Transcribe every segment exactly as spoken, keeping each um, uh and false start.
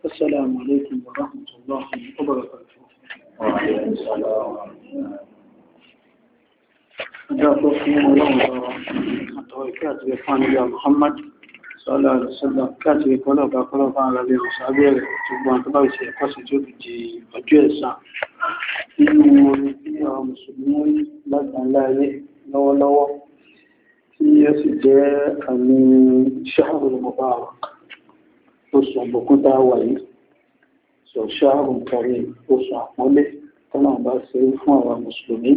السلام عليكم ورحمة الله وبركاته. وعليكم السلام ورحمة الله. أجابكم الله وبركاته. كاتب يا محمد صلى الله عليه وسلم كاتب كله بقوله على النبي وصحبه ثم تبعوا سيقصد في أجلسة إنه يا مسلمون لا تنلاقي لو لو يسجى من شهر المبارك oṣù àbùkún tá a wà yìí sọ ṣáàrùn kárí oṣù àpọ́nlé tọ́nà bá ṣe fún àwọn mùsùlùmí.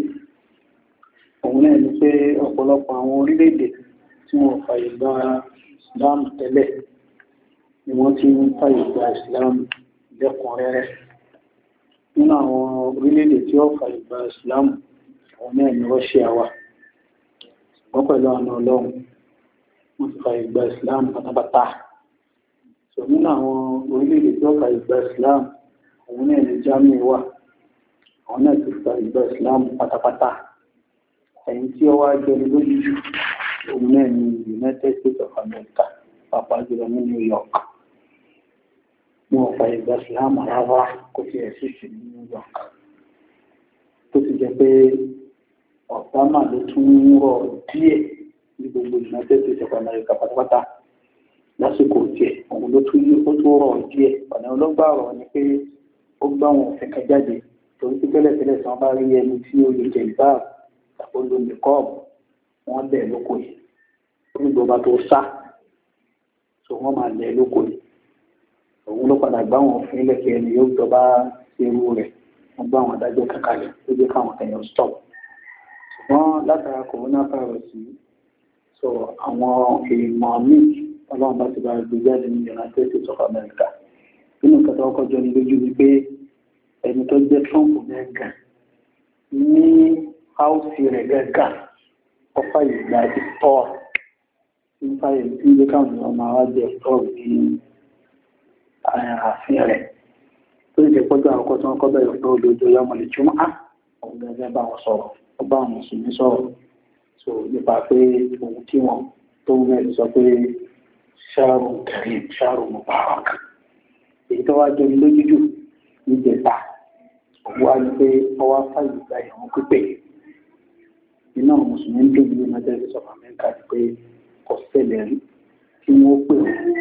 òun náà ni pé ọ̀pọ̀lọpọ̀ àwọn orílẹ̀-èdè tí wọ́n fàyè gba islam tẹ́lẹ̀ ni wọ́n ti ń fàyè gba islam lẹ́kùnrẹ́rẹ́. nínú àwọn orílẹ̀-èdè tí wọ́n fàyè gba islam òun náà ni Russia wà. ṣùgbọ́n pẹ̀lú àna ọlọ́run wọ́n ti fàyè gba islam pátápátá. So nínú àwọn orílẹ̀-èdè tí ó ka ìgbà Islam òun náà ní Germany wà, àwọn náà ti gba ìgbà Islam pátápátá. ẹ̀yìn tí ó wá jẹni lójú jù òun náà ní United States of America, pàápàá jùlọ ní New York. wọn fa ìgbà Islam rárá kò sí ẹ̀sùn sí ní New York, tó ti jẹ́ pé Obama ló tún rọ̀ díẹ̀ ní gbogbo United States of America pátápátá lásìkò tiẹ̀. òun ló tún yí ó tó rọ̀ díẹ̀. ọ̀nà ọlọ́gbà rọ̀ ni pé ó gbá wọn òfin kan jáde torí pé tẹ́lẹ̀tẹ́lẹ̀ tí wọ́n bá rí ẹni tí ó lè jẹ ìbá tàbí olómi kọ́ọ̀bù wọ́n lẹ̀ lóko yìí onígbọba tó sá so wọ́n máa lẹ̀ lóko yìí. òun ló padà gbá wọn òfin lẹ́kẹ̀ẹ́ ẹni yóò jọba irú rẹ̀ wọ́n gbá wọn adájọ́ kankalẹ̀ ló jẹ́ káwọn kẹyàn stop. ṣùgbọ́n látara coronavirus yìí so àwọn èèmọ̀ míì ọlọ́run bá ti bá gbé jáde ní United States of America. nínú kẹta ọkọ̀ jọ ní lójú ni pé ẹni tó jẹ́ Trump gẹ́gà ní áùsì rẹ̀ gẹ́gà ọfà ìgbà ìtọ́ nípa èyí tí ilé káwọn èèyàn máa wá jẹ ìtọ́ ní ààfin rẹ̀ tó jẹ́ pọ́jọ́ àkọ́kọ́ tí wọ́n kọ́ bẹ̀rẹ̀ pé olóòjọ́ yá mọ̀lẹ̀ tí wọ́n á òun gẹ́gẹ́ bá wọn sọ̀rọ̀ ó bá wọn mùsùlùmí sọ̀rọ̀ so nípa pé òun tí wọn tó ń mẹ́rin sọ pé ṣáàrùn karim ṣáàrùn mubarak. èyí tó wá jẹ́ lójújù níjẹta òun wá ní pé ọwá fàyè gba ìwọ̀n pípé iná mùsùlùmí ń dùn ní United States of America pé kò ṣẹlẹ̀ rí kí wọ́n pè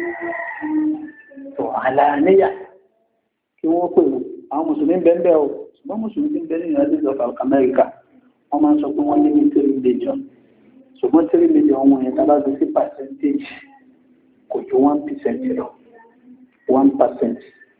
wọ́n tó àlàáníyà kí wọ́n pè wọ́n. àwọn mùsùlùmí bẹ́ẹ̀ bẹ́ẹ̀ o ṣùgbọ́n mùsùlùmí ń bẹ ní United States of America wọ́n máa ń sọ pé wọ́n ní ní three million ṣùgbọ́n three million wọn yẹn tábà gbé sí percentage kò ju one percent lọ one percent.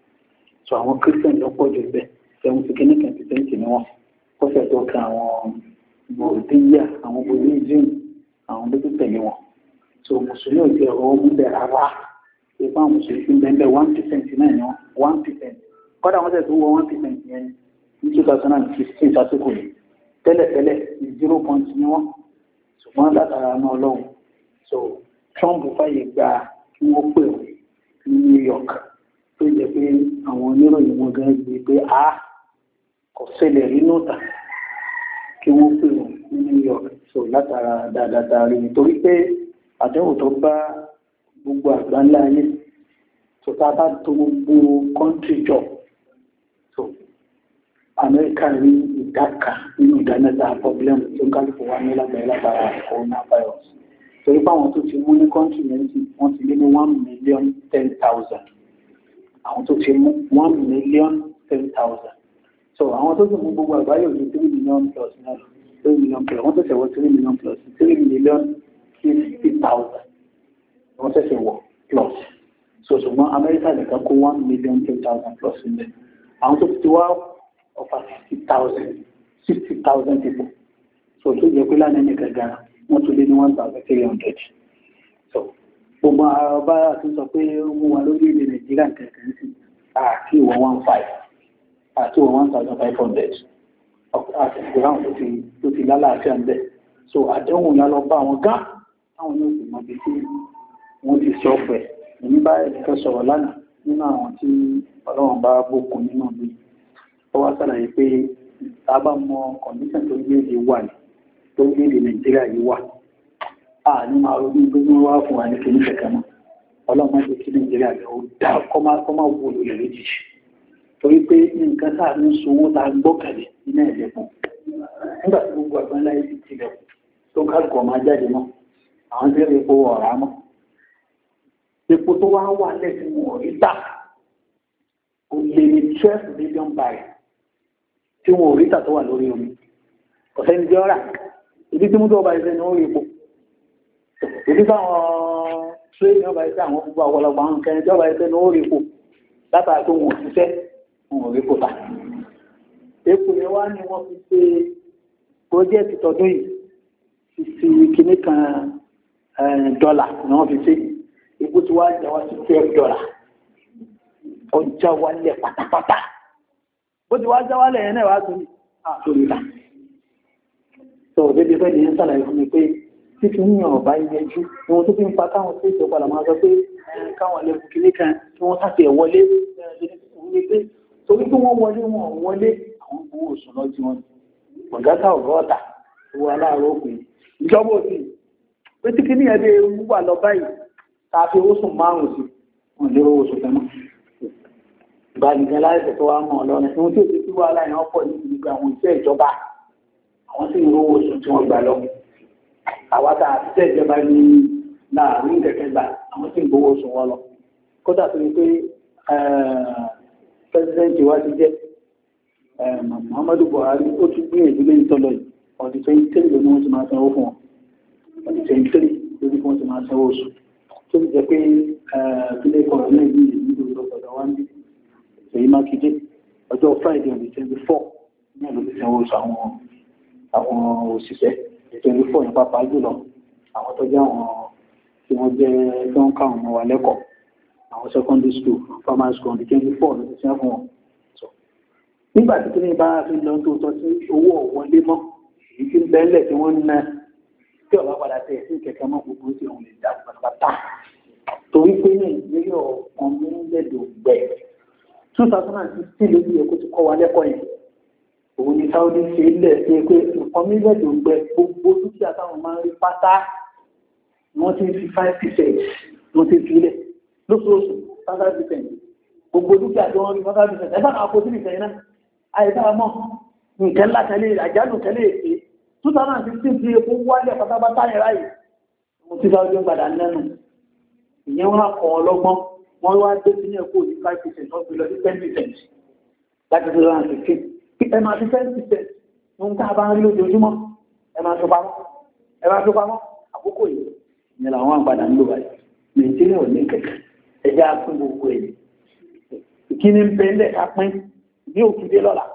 so àwọn Christian ló pọ̀ jù bẹ́ẹ̀ seventy kìíní kan percent ni wọ́n kọ́sẹ̀ tó ka àwọn bòdíyà àwọn buddhism àwọn tó tẹ̀lé wọn. so mùsùlùmí ò jẹ́ ọ̀rọ̀ ọmú bẹ̀ rárá ìpá àwọn mùsùlùmí ń bẹ́ẹ̀ one percent náà ni wọ́n one percent kọ́dà wọ́n tẹ̀ tó wọ one percent yẹn ní two thousand fifteen sásìkò yìí tẹ́lẹ̀tẹ́lẹ̀ zero point ni wọ́n ṣùgbọ́n látara náà lọ́hùn. so Trump fàyè gba kí wọ́n pè wọ́n ní New York tó jẹ́ pé àwọn oníròyìn wọn gan gbé pé a kò ṣẹlẹ̀ rí nọ́ọ̀tà kí wọ́n pè wọ́n ní New York. so látara dáadáa rí nítorí pé àdéhùn tó bá gbogbo àgbáńlá ayé tó tá a bá tó gbogbo kọ́ńtì jọ so Amẹ́ríkà rí ìdá kan nínú ìdá mẹ́ta pọ́blẹ́mù tó ń kálukú wá ní lágbàáyé látara coronavirus. torí pé àwọn tó ti mú ní kọ́ńtínẹ́ǹtì wọ́n ti lé ní one million ten thousand àwọn tó ti mú one million ten thousand. so àwọn tó ti mú gbogbo àgbáyé òní three million plus náà three million plus wọ́n tẹ̀sẹ̀ wọ three million plus three million fifty thousand wọ́n tẹ̀sẹ̀ wọ plus. so ṣùgbọ́n Amẹ́ríkà nìkan kó one million ten thousand plus nílẹ̀. àwọn tó ti wá over sixty thousand sixty thousand people. so tó jẹ́ pé lánàá nìkan gara wọ́n tún lé ní one thousand three hundred. so gbogbo ọba àti sọ pé ó mú wa lórí ilẹ̀ Nàìjíríà kẹ̀kẹ́ sí àti ìwọ̀n one five àti ìwọ̀n one thousand five hundred àti ìgbéráhùn tó ti lálàáfíà ń bẹ̀. so àdéhùn yà lọ bá wọn gán táwọn yóò sì mọ bí tí wọ́n ti sọ pẹ̀. èmi bá ẹ̀kẹ́ sọ̀rọ̀ lánàá nínú àwọn tí Ọlọ́run bá bókun nínú mi ó wá sàlàyé pé tá a bá mọ kọ̀ǹdíṣàn tó gbé èdè wà ní tó gbé èdè Nàìjíríà yìí wà á ní máa ronú pé wọ́n wá fún wa ní kìíní kẹ̀kẹ́ mọ́ ọlọ́mọ ti kí nàìjíríà lè ó dá kọ́ máa wo lulẹ̀ lójijì torí pé nǹkan tá à ń sowó ta gbọ́kànlé nínú ẹ̀lẹ́kùn nígbà tí gbogbo àgbọn láyé ti tilẹ̀ tó kálukọ̀ máa jáde mọ́ àwọn tí ó lè kó ọ̀rá mọ́ epo tó wá wà lẹ́sìn wọn rí tà ó lé ní twelve million barrel tí wọn ò rí tà tó wà lórí omi ọ̀sẹ̀ ní jọ́ra ibi tí mú tó ọba ìfẹ́ ni ó rí epo ibi táwọn tírẹ́nì ọba ìfẹ́ àwọn gbogbo àwọlọgbà àwọn kẹrin tí ọba ìfẹ́ ni ó rí epo látara tó wọn ò ṣiṣẹ́ wọn ò rí epo tà epo yẹn wá ní wọ́n fi ṣe pọ́jẹ́ẹ̀tì tọdún yìí fífi kìíní kan dọ́là ni wọ́n fi ṣe epo tí wàá jà wá sí twelve dọ́là ọjà wálẹ̀ pátápátá bó ti wá já wálẹ̀ yẹn náà wá tún ní àtòlùdà tó débi fẹ́ nìyẹn sàlàyé fún mi pé títí níyàn ọ̀bá yẹjú ohun tó fi ń pa káwọn tó ìṣẹ́ padà máa sọ pé káwọn lẹ́kùn kìíní kan tí wọ́n sáfì ẹ̀ wọlé torí pé wọ́n wọlé wọn wọlé àwọn owó oṣù lọ́jú wọn ọ̀gáta ọ̀gọ́ta owó aláàrọ̀ òpin ìjọba òsì pé tí kìíní ẹ̀dẹ́ wà lọ báyìí tàbí oṣù márùn-ún sí wọn lérò oṣù fẹ́mọ́ ìbánigẹ́ láìsẹ̀ tó wá mọ̀ lọ́nà tí wọ́n tí ó ti wá láìyàn ọ̀pọ̀ ní gbogbo àwọn iṣẹ́ ìjọba àwọn tí ìrówó oṣù tí wọ́n gbà lọ àwátà àtijọ́ ìjọba ní láàrin kẹ̀kẹ́ gbà àwọn tí ìgbówó oṣù wọn lọ kódà tó ní pé pẹ́sidẹ́ntì wa ti jẹ́ Muhammadu Buhari ó tún gbé ìdílé ìtọ́lọ yìí ọdún twenty three ló ní wọ́n ti máa sanwó fún wọn ọdún twenty three ló ní wọ́n ti máa sanwó oṣù tó ti jẹ́ pé ilé ìkọ̀rọ̀ náà yìí ìlú ìlọ́sọ̀dọ̀ wá ń bí èyí mákindé ọjọ́ Friday on the twenty four ní ẹ̀lú ìsanwó oṣù àwọn àwọn òṣìṣẹ́ twenty four ní pápá jùlọ àwọn tó jẹ́ àwọn tí wọ́n jẹ́ tó ń káwọn ọmọ wa lẹ́kọ̀ọ́ àwọn secondary school primary school on the twenty four ló ti sẹ́ fún wọn. nígbà tí kíní bá fi lọ tó tọ́ sí owó ọ̀wọ́lé mọ́ èyí tí ń bẹ́ẹ̀lẹ̀ tí wọ́n ń ná tí ọ̀bá padà tẹ̀ sí kẹ̀kẹ́ mọ́ gbogbo tí òun lè dá pátápátá torí pé ní ìgbéyàwó ọmọ lẹ́dọ̀ gbẹ̀ two thousand sixteen ló yẹ kó ti kọ́ wa lẹ́kọ̀ọ́ yẹn òun ni Saudi ṣe ilẹ̀ ṣe pé ọmọ lẹ́dọ̀ gbẹ̀ gbogbo dúkìá táwọn máa ń rí pátá wọ́n ti fi five percent wọ́n ti fi ilẹ̀ lóṣooṣù five percent gbogbo dúkìá tó wọ́n rí five percent ẹ̀fà àwọn akọ sílẹ̀ ìṣẹ̀yìn náà àìsá mọ́ nǹkan ńlá tẹ́lẹ̀ àjálù tẹ́lẹ̀ èké two thousand sixteen ti epo wálẹ̀ pátápátá yẹn ráyè mo ti Saudi gbàdá nẹ́nu ìyẹn wọn kọ̀ ọlọ́gbọ́n wọ́n wá dé sí ní ẹ̀kọ́ ní five percent wọ́n fi lọ sí ten percent láti two thousand sixteen ẹ máa fi ten percent ní ká bá ń rí lójoojúmọ́ ẹ máa tó pamọ́ ẹ máa tó pamọ́ àkókò yìí ìyẹn làwọn àgbàdà ń lò báyìí nàìjíríà ò ní kẹ̀kẹ́ ẹjẹ́ á pín gbogbo ẹ̀ ìkíní ń bẹ ńlẹ̀ ká pín ní òkúdé lọ́la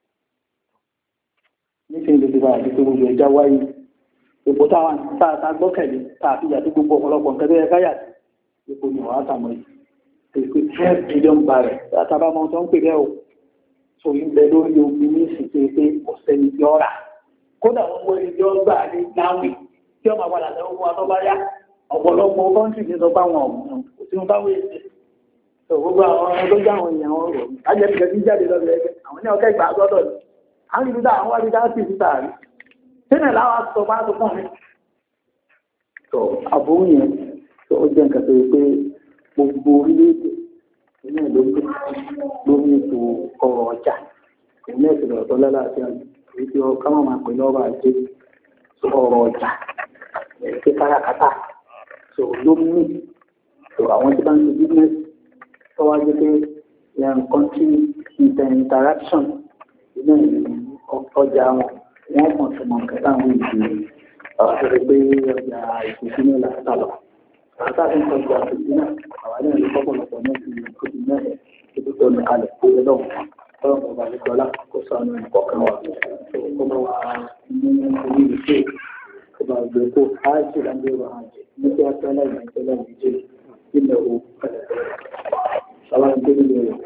níṣẹ́ ìlú ti bá àti pé gbogbo ẹja wáyé èpò táwọn tá gbọ́kẹ̀lé tá àti ìyà tí gbogbo ọ̀pọ̀lọpọ̀ nǹkan tó yẹ káyà sí epo ni wàá tàmọ́ yìí pé twelve billion barrel látàbá mọ́ tó ń pè bẹ́ o so ń bẹ lórí omi ní ìsìnkú pé ọ̀sẹ̀ ní ti ọ̀rà kódà wọ́n wọ́n ní jọ́ gbà ní láwìn tí ọmọ padà tẹ́wọ́ fún wa tó bá yá ọ̀pọ̀lọpọ̀ kọ́ńtì ní sọ bá wọn ọ̀hún kò sí wọn bá wọ́n èsì tó gbogbo àwọn ọmọ tó já àwọn èèyàn wọn rọ̀ lájẹ́ bí kẹ́kí jáde lọ́dọ̀ ẹgbẹ́ àwọn ní ọkẹ́ ìgbà gbọ́dọ̀ ni àwọn ibi tá àwọn ibi tá sì ti tààrí sílẹ̀ láwa sọ bá tó fún mi. tó àbúrò yẹn tó ó jẹ́ nǹkan tó yẹ pé gbogbo orílẹ̀-èdè ilé ìlógún lórí ètò ọrọ̀ ọjà ilé ìṣẹ̀lẹ̀ ọ̀tọ̀ lálàáfíà èyí tí ọ káwọn máa pè lọ́rọ̀ ajé ọrọ̀ ọjà ẹ̀ẹ́dẹ́ kárakátà tó lórí tó àwọn tí bá ń ṣe business tó wá jẹ́ pé country interaction ilé ọjà wọn wọ́n mọ̀ tó mọ̀ kẹta àwọn ìdí ọ̀rọ̀ pé ọjà ìpínlẹ̀ làásà lọ àtàrí ìtọ́jú àtìsí náà àwọn ilé ìlú pọ́pọ̀lọpọ̀ náà ti kó ti mẹ́rẹ̀ tó tó ní kalẹ̀ kó lé lọ́wọ́ tọ́lọ̀ ọba àlejòọ́lá kó sànú ìkọ̀kan wa kó bá wa ní orí ìṣe kó bá gbé kó áìsì lábẹ́rọ àjẹ ní kí á tẹ́lẹ̀ ìgbẹ́lẹ̀ ìjẹ́ ilẹ̀ owó kẹlẹ̀ sáwọn ìgbẹ́lẹ̀